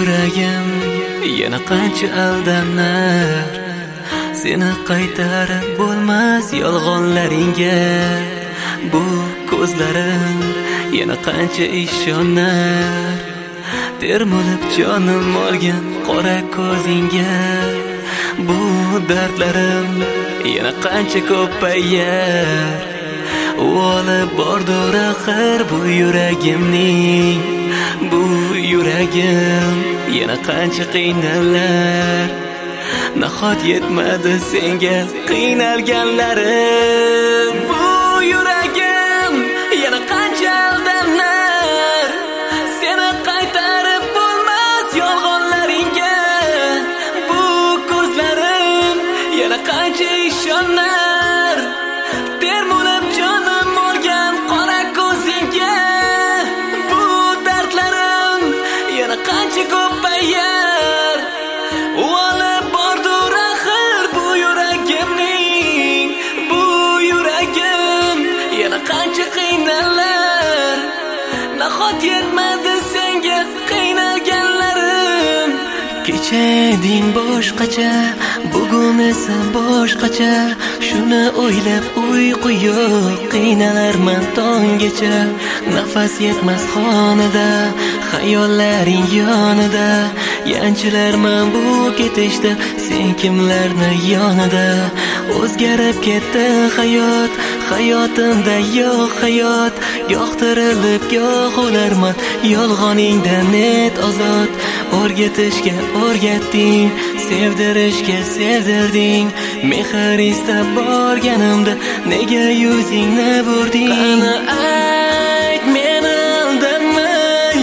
yuragim yana qancha aldanar, seni qaytarib bo'lmas yolg'onlaringga. Bu ko'zlarim yana qancha ishonar, termulib jonim olgan qora ko'zingga. Bu dardlarim yana qancha ko'payar, u olib bordur axir bu yuragimning. Bu yuragim yana qancha qiynalar, nahot yetmadi senga qiynalganlarim. Bu yuragim yana qancha aldanar, seni qaytarib bo'lmas yolg'onlaringga. Bu ko'zlarim yana qancha ishonar, termulib jonim olgan qora ko'zingga. Bu dardlarim yana qancha ko'payar, u olib bordur axir bu yuragimning. Bu yuragim yana qancha qiynalar, nahot yetmadi senga qiynalganlarim. Kecha eding boshqacha, bugun esa boshqacha. Shuni o'ylab uyqu yo'q, qiynalarman tonggacha. Nafas yetmas xonada, xayollaring yonida. Yanchilarman bu ketishda, sen kimlarni yonida. O'zgarib ketdi hayot, hayotimda yo'q hayot. Yoqtirilib goh o'larman, yolg'oningdan net ozod. O'rgatishga o'rgatding, sevdirishga sevdirding. Mehr istab borganimda nega yuzingni burding? Qani ayt meni aldamay,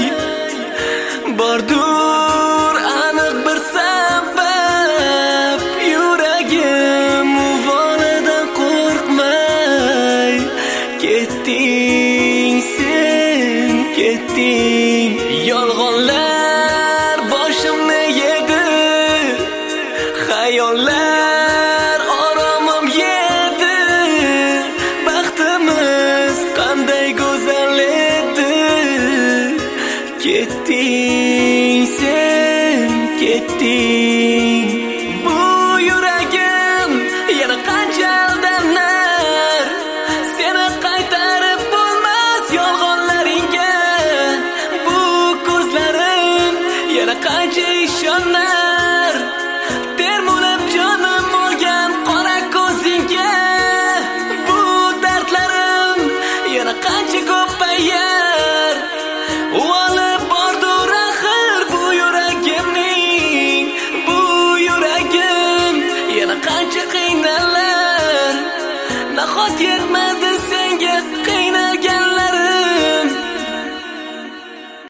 bordur aniq bir sabab. Yuragim uvolidan qo'rqmay ketding, sen ketding. Yolg'onlar boshimni yedi, xayollar oromim yedi. Baxtimiz qanday go'zal edi, ketding, sen ketding. Bu yuragim yana qancha aldanar, seni qaytarib bo'lmas yolg'onlaringga. Bu ko'zlarim yana qancha ishonar, termulib jonim olgan qora ko'zingga. Bu dardlarim yana qancha ko'payar,